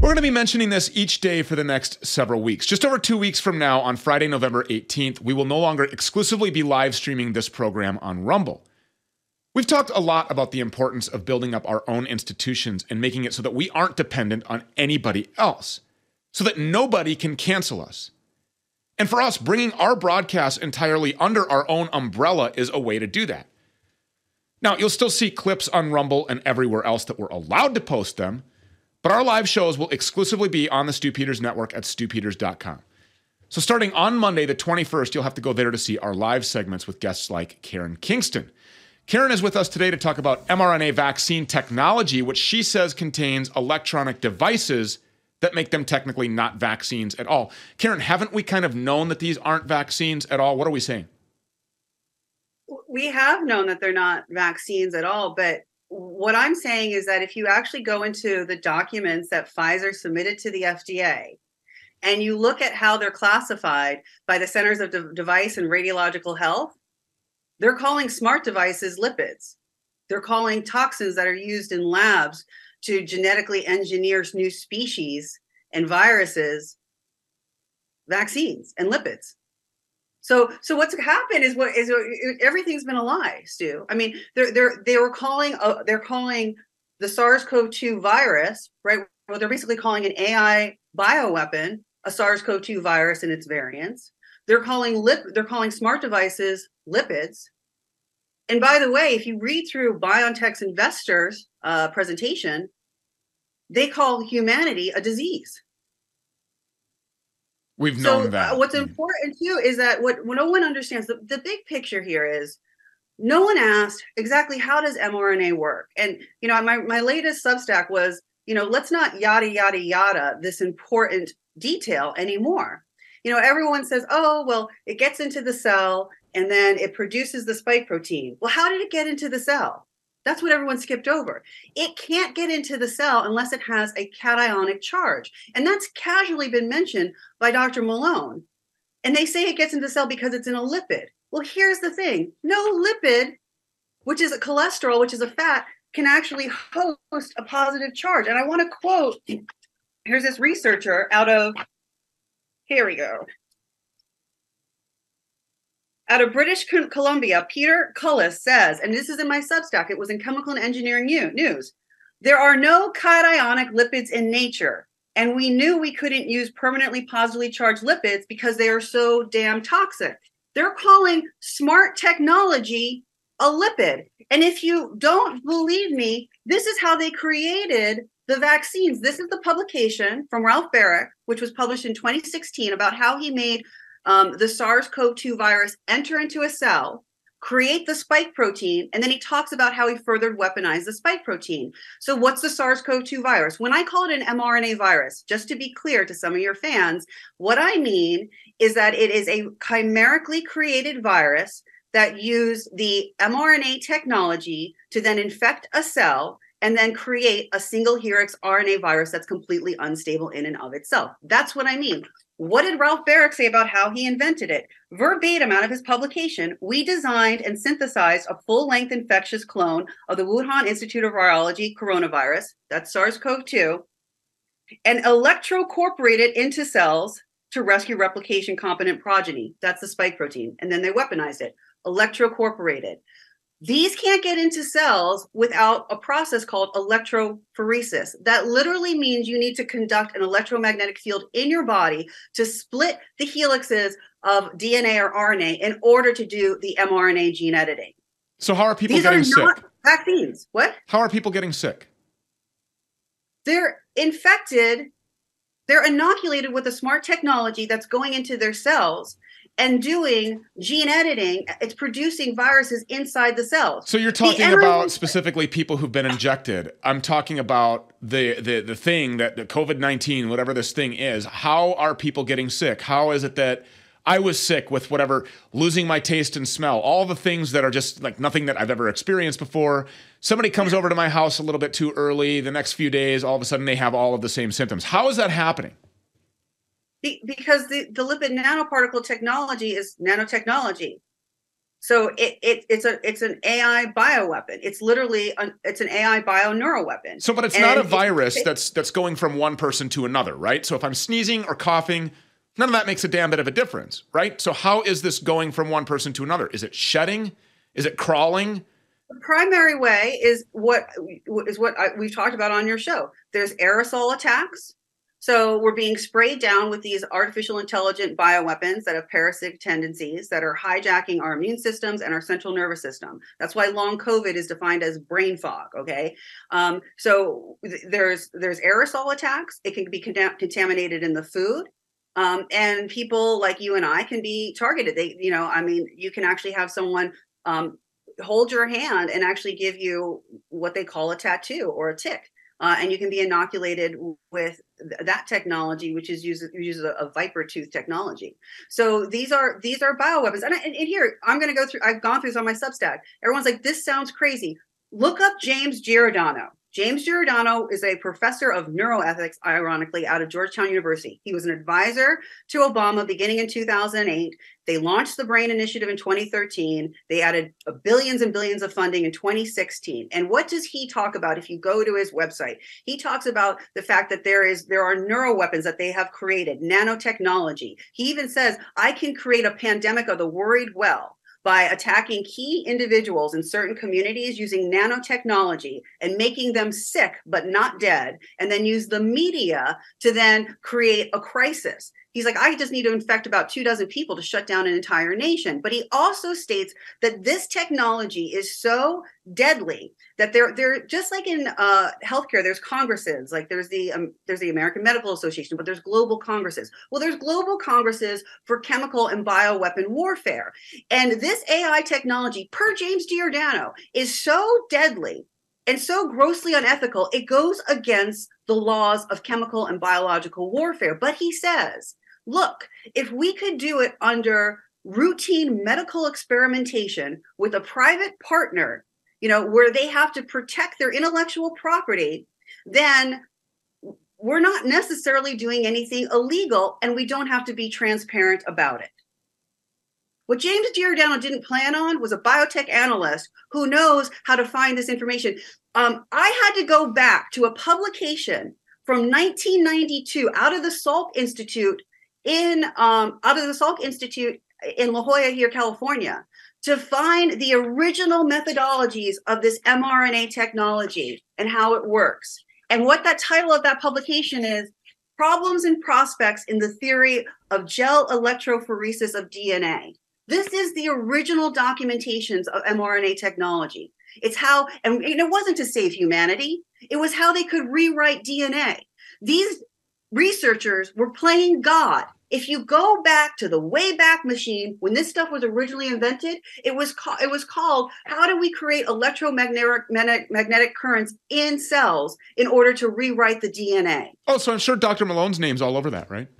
We're going to be mentioning this each day for the next several weeks. Just over 2 weeks from now, on Friday, November 18th, we will no longer exclusively be live streaming this program on Rumble. We've talked a lot about the importance of building up our own institutions and making it so that we aren't dependent on anybody else, so that nobody can cancel us. And for us, bringing our broadcasts entirely under our own umbrella is a way to do that. Now, you'll still see clips on Rumble and everywhere else that we're allowed to post them, but our live shows will exclusively be on the Stu Peters Network at stupeters.com. So starting on Monday, the 21st, you'll have to go there to see our live segments with guests like Karen Kingston. Karen is with us today to talk about mRNA vaccine technology, which she says contains electronic devices that make them technically not vaccines at all. Karen, haven't we kind of known that these aren't vaccines at all? What are we saying? We have known that they're not vaccines at all, but what I'm saying is that if you actually go into the documents that Pfizer submitted to the FDA and you look at how they're classified by the Centers of Device and Radiological Health, they're calling smart devices lipids. They're calling toxins that are used in labs to genetically engineer new species and viruses vaccines and lipids. So what's happened is everything's been a lie, Stu. I mean, they're calling the SARS-CoV-2 virus, right? Well, they're basically calling an AI bioweapon a SARS-CoV-2 virus and its variants. They're calling smart devices lipids. And by the way, if you read through BioNTech's investors presentation, they call humanity a disease. We've known that. What's important too is that what no one understands, the big picture here is no one asked exactly how does mRNA work. And my latest Substack was, let's not yada yada yada this important detail anymore. Everyone says, oh, well, it gets into the cell and then it produces the spike protein. Well, how did it get into the cell? That's what everyone skipped over. It can't get into the cell unless it has a cationic charge. And that's casually been mentioned by Dr. Malone. And they say it gets into the cell because it's in a lipid. Well, here's the thing. No lipid, which is a cholesterol, which is a fat, can actually host a positive charge. And I want to quote, here's this researcher here we go. Out of British Columbia, Peter Cullis says, and this is in my Substack, it was in Chemical and Engineering News, there are no cationic lipids in nature, and we knew we couldn't use permanently positively charged lipids because they are so damn toxic. They're calling smart technology a lipid. And if you don't believe me, this is how they created the vaccines. This is the publication from Ralph Baric, which was published in 2016, about how he made the SARS-CoV-2 virus enter into a cell, create the spike protein, and then he talks about how he further weaponized the spike protein. So what's the SARS-CoV-2 virus? When I call it an mRNA virus, just to be clear to some of your fans, what I mean is that it is a chimerically created virus that used the mRNA technology to then infect a cell and then create a single helix RNA virus that's completely unstable in and of itself. That's what I mean. What did Ralph Baric say about how he invented it? Verbatim out of his publication, we designed and synthesized a full-length infectious clone of the Wuhan Institute of Virology coronavirus, that's SARS-CoV-2, and electrocorporated into cells to rescue replication-competent progeny. That's the spike protein. And then they weaponized it, electrocorporated. These can't get into cells without a process called electrophoresis. That literally means you need to conduct an electromagnetic field in your body to split the helixes of DNA or RNA in order to do the mRNA gene editing. So how are people getting sick? These are not vaccines. What? How are people getting sick? They're infected. They're inoculated with a smart technology that's going into their cells and doing gene editing. It's producing viruses inside the cells. So you're talking about specifically people who've been injected. I'm talking about the thing that the COVID-19, whatever this thing is. How are people getting sick? How is it that I was sick with whatever, losing my taste and smell, all the things that are just like nothing that I've ever experienced before. Somebody comes over to my house a little bit too early. The next few days, all of a sudden they have all of the same symptoms. How is that happening? Because the lipid nanoparticle technology is nanotechnology. So it's an AI bioweapon. It's literally it's an AI bio-neuroweapon. So, but it's not a virus that's going from one person to another, right? So if I'm sneezing or coughing, none of that makes a damn bit of a difference, right? So how is this going from one person to another? Is it shedding? Is it crawling? The primary way is what we've talked about on your show. There's aerosol attacks. So we're being sprayed down with these artificial intelligent bioweapons that have parasitic tendencies that are hijacking our immune systems and our central nervous system. That's why long COVID is defined as brain fog. Okay, so there's aerosol attacks. It can be contaminated in the food. And people like you and I can be targeted. You can actually have someone hold your hand and actually give you what they call a tattoo or a tick. And you can be inoculated with that technology, which uses a viper tooth technology. So these are bioweapons. And here, I'm going to go through, I've gone through this on my Substack. Everyone's like, this sounds crazy. Look up James Giordano. James Giordano is a professor of neuroethics, ironically, out of Georgetown University. He was an advisor to Obama beginning in 2008. They launched the BRAIN Initiative in 2013. They added billions and billions of funding in 2016. And what does he talk about? If you go to his website, he talks about the fact that there are neuroweapons that they have created, nanotechnology. He even says, I can create a pandemic of the worried well by attacking key individuals in certain communities using nanotechnology and making them sick but not dead, and then use the media to then create a crisis. He's like, I just need to infect about 24 people to shut down an entire nation. But he also states that this technology is so deadly that they're just like in healthcare, there's congresses, like there's the American Medical Association, but there's global congresses. Well, there's global congresses for chemical and bioweapon warfare. And this AI technology, per James Giordano, is so deadly and so grossly unethical, it goes against the laws of chemical and biological warfare. But he says, look, if we could do it under routine medical experimentation with a private partner, where they have to protect their intellectual property, then we're not necessarily doing anything illegal and we don't have to be transparent about it. What James Giordano didn't plan on was a biotech analyst who knows how to find this information. I had to go back to a publication from 1992 out of the Salk Institute in La Jolla, here, California, to find the original methodologies of this mRNA technology and how it works. And what that title of that publication is, Problems and Prospects in the Theory of Gel Electrophoresis of DNA. This is the original documentations of mRNA technology. It's how, and it wasn't to save humanity, it was how they could rewrite DNA. These researchers were playing God. If you go back to the Wayback Machine, when this stuff was originally invented, it was called how do we create electromagnetic currents in cells in order to rewrite the DNA? Oh, so I'm sure Dr. Malone's name's all over that, right?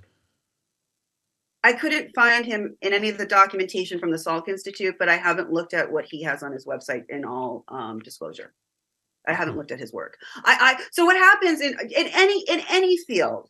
I couldn't find him in any of the documentation from the Salk Institute, but I haven't looked at what he has on his website in all disclosure. I haven't looked at his work. So what happens in any field?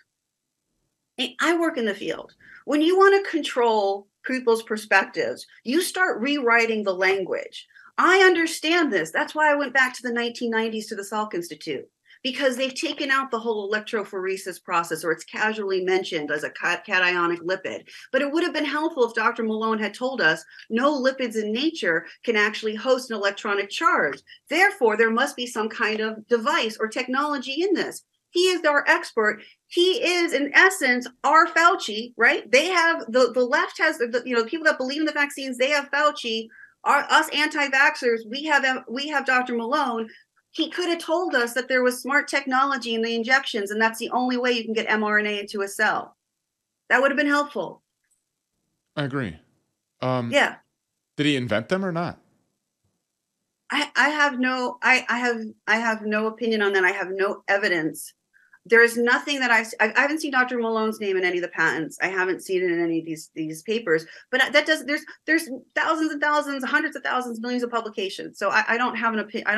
I work in the field. When you want to control people's perspectives, you start rewriting the language. I understand this. That's why I went back to the 1990s to the Salk Institute, because they've taken out the whole electrophoresis process, or it's casually mentioned as a cationic lipid. But it would have been helpful if Dr. Malone had told us no lipids in nature can actually host an electronic charge. Therefore, there must be some kind of device or technology in this. He is our expert. He is, in essence, our Fauci, right? They have the left has the people that believe in the vaccines. They have Fauci. Us anti-vaxxers, we have Dr. Malone. He could have told us that there was smart technology in the injections, and that's the only way you can get mRNA into a cell. That would have been helpful. I agree. Yeah. Did he invent them or not? I have no opinion on that. I have no evidence. There is nothing that I haven't seen Dr. Malone's name in any of the patents. I haven't seen it in any of these papers. But that does there's thousands and thousands, hundreds of thousands, millions of publications. So I don't have an opinion.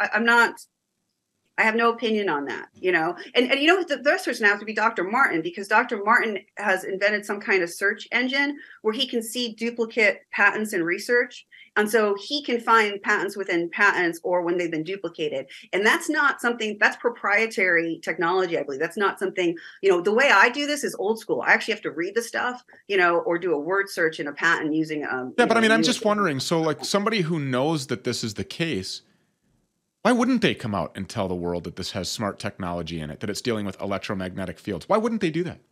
I have no opinion on that, And the first person has to be Dr. Martin, because Dr. Martin has invented some kind of search engine where he can see duplicate patents and research. And so he can find patents within patents or when they've been duplicated. And that's not something that's proprietary technology, I believe. That's not something, the way I do this is old school. I actually have to read the stuff, or do a word search in a patent using yeah, but I mean, I'm just wondering, so like somebody who knows that this is the case, why wouldn't they come out and tell the world that this has smart technology in it, that it's dealing with electromagnetic fields? Why wouldn't they do that?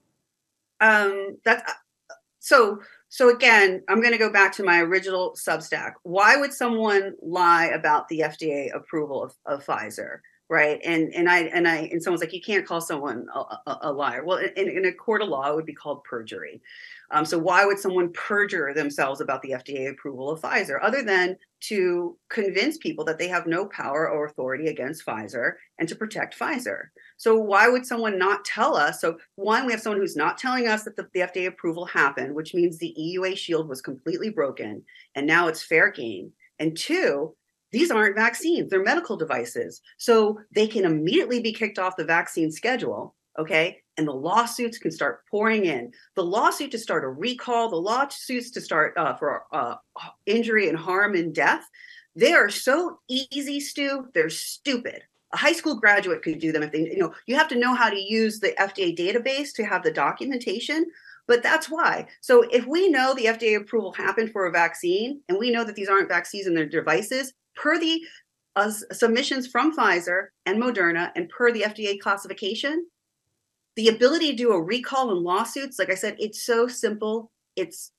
So again, I'm going to go back to my original Substack. Why would someone lie about the FDA approval of Pfizer, right? And someone's like, you can't call someone a liar. Well, in a court of law, it would be called perjury. So why would someone perjure themselves about the FDA approval of Pfizer, other than to convince people that they have no power or authority against Pfizer and to protect Pfizer? So why would someone not tell us? So one, we have someone who's not telling us that the FDA approval happened, which means the EUA shield was completely broken and now it's fair game. And two, these aren't vaccines, they're medical devices. So they can immediately be kicked off the vaccine schedule, okay? And the lawsuits can start pouring in. The lawsuit to start a recall, the lawsuits to start for injury and harm and death, they are so easy, Stu, they're stupid. A high school graduate could do them if they, you have to know how to use the FDA database to have the documentation, but that's why. So if we know the FDA approval happened for a vaccine, and we know that these aren't vaccines and they're devices, per the submissions from Pfizer and Moderna and per the FDA classification, the ability to do a recall and lawsuits, like I said, it's so simple. It's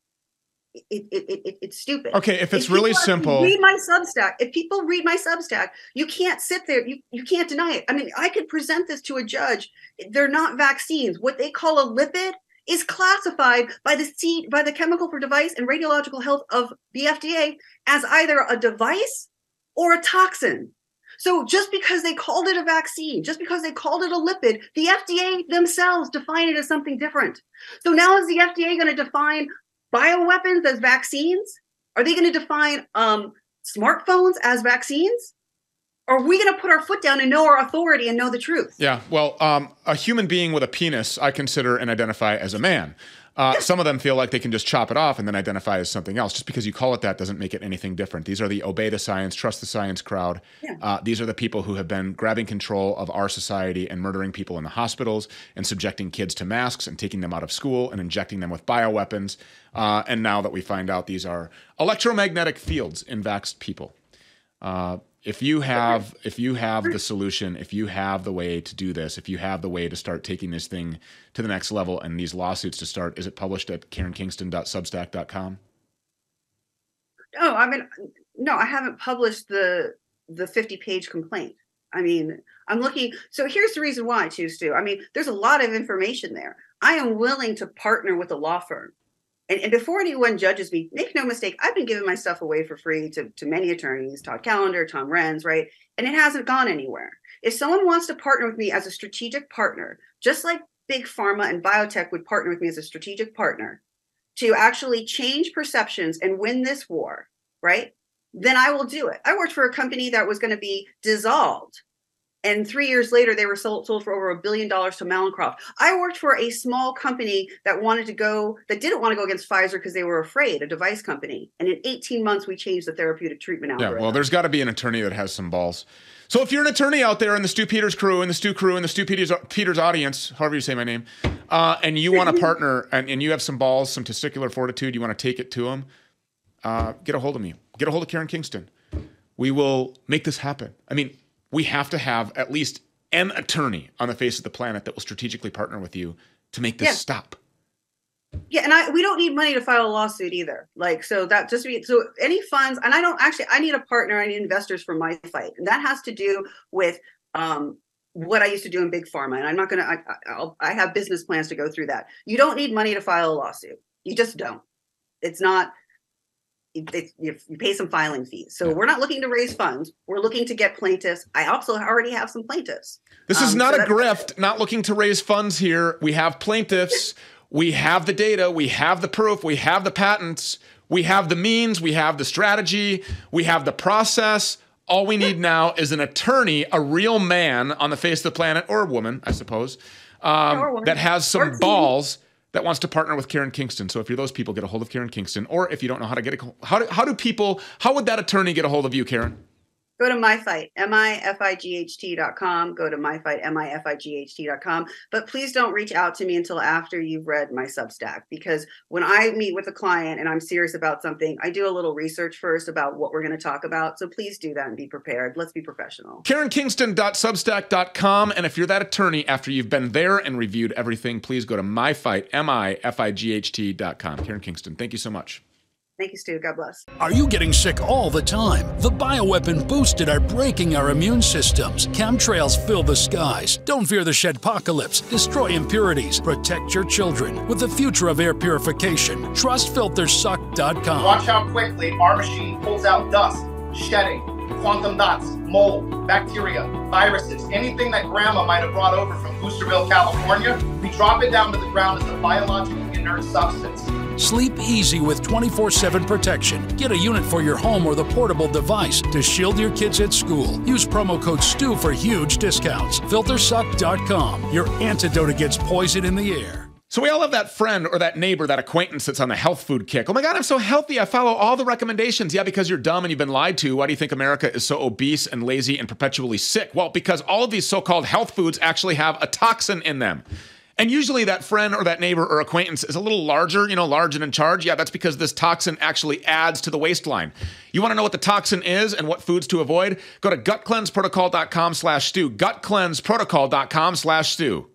stupid. Okay, if it's really simple. Read my Substack. If people read my Substack, you can't sit there. You can't deny it. I mean, I could present this to a judge. They're not vaccines. What they call a lipid is classified by the Chemical for Device and Radiological Health of the FDA as either a device or a toxin. So just because they called it a vaccine, just because they called it a lipid, the FDA themselves define it as something different. So now is the FDA going to define bioweapons as vaccines? Are they going to define smartphones as vaccines? Or are we going to put our foot down and know our authority and know the truth? Yeah, well, a human being with a penis, I consider and identify as a man. Some of them feel like they can just chop it off and then identify as something else. Just because you call it that doesn't make it anything different. These are the obey the science, trust the science crowd. Yeah. These are the people who have been grabbing control of our society and murdering people in the hospitals and subjecting kids to masks and taking them out of school and injecting them with bioweapons. And now that we find out these are electromagnetic fields in vaxxed people. If you have the solution, if you have the way to do this, if you have the way to start taking this thing to the next level and these lawsuits to start, is it published at KarenKingston.substack.com? No, I haven't published the 50-page complaint. I mean, I'm looking. So here's the reason why, too, Stu. I mean, there's a lot of information there. I am willing to partner with a law firm. And before anyone judges me, make no mistake, I've been giving my stuff away for free to many attorneys, Todd Callender, Tom Renz, right? And it hasn't gone anywhere. If someone wants to partner with me as a strategic partner, just like big pharma and biotech would partner with me as a strategic partner to actually change perceptions and win this war, right? Then I will do it. I worked for a company that was going to be dissolved. And 3 years later, they were sold for over $1 billion to Mallinckrodt. I worked for a small company that didn't want to go against Pfizer because they were afraid, a device company. And in 18 months, we changed the therapeutic treatment algorithm. Yeah, well, there's got to be an attorney that has some balls. So if you're an attorney out there in the Stu Peters crew, and the Stu crew, and the Stu Peters audience, however you say my name, and you want to partner, and you have some balls, some testicular fortitude, you want to take it to them, get a hold of me. Get a hold of Karen Kingston. We will make this happen. I mean, we have to have at least an attorney on the face of the planet that will strategically partner with you to make this stop. Yeah, and we don't need money to file a lawsuit either. So any funds, and I need a partner, I need investors for my fight. And that has to do with what I used to do in big pharma. And I'm not going to, I have business plans to go through that. You don't need money to file a lawsuit. You just don't. It's not. You pay some filing fees. So we're not looking to raise funds. We're looking to get plaintiffs. I also already have some plaintiffs. This is not a grift, not looking to raise funds here. We have plaintiffs. We have the data. We have the proof. We have the patents. We have the means. We have the strategy. We have the process. All we need now is an attorney, a real man on the face of the planet, or a woman, I suppose, that has some balls that wants to partner with Karen Kingston. So if you're those people, get a hold of Karen Kingston. Or if you don't know how to get how would that attorney get a hold of you, Karen? Go to MyFight, MIFIGHT.com. Go to MyFight, MIFIGHT.com. But please don't reach out to me until after you've read my Substack, because when I meet with a client and I'm serious about something, I do a little research first about what we're going to talk about. So please do that and be prepared. Let's be professional. KarenKingston.substack.com. And if you're that attorney, after you've been there and reviewed everything, please go to MyFight, MIFIGHT.com. Karen Kingston, thank you so much. Thank you, Stu. God bless. Are you getting sick all the time? The bioweapon boosted are breaking our immune systems. Chemtrails fill the skies. Don't fear the shedpocalypse. Destroy impurities. Protect your children with the future of air purification. Trust FilterSuck.com. Watch how quickly our machine pulls out dust, shedding, quantum dots, mold, bacteria, viruses, anything that grandma might have brought over from Boosterville, California. We drop it down to the ground as a biologically inert substance. Sleep easy with 24/7 protection. Get a unit for your home or the portable device to shield your kids at school. Use promo code STU for huge discounts. FilterSuck.com, your antidote against poison in the air. So we all have that friend or that neighbor, that acquaintance that's on the health food kick. Oh my God, I'm so healthy. I follow all the recommendations. Yeah, because you're dumb and you've been lied to. Why do you think America is so obese and lazy and perpetually sick? Well, because all of these so-called health foods actually have a toxin in them. And usually that friend or that neighbor or acquaintance is a little larger, large and in charge. Yeah, that's because this toxin actually adds to the waistline. You want to know what the toxin is and what foods to avoid? Go to gutcleanseprotocol.com/stew, gutcleanseprotocol.com/stew.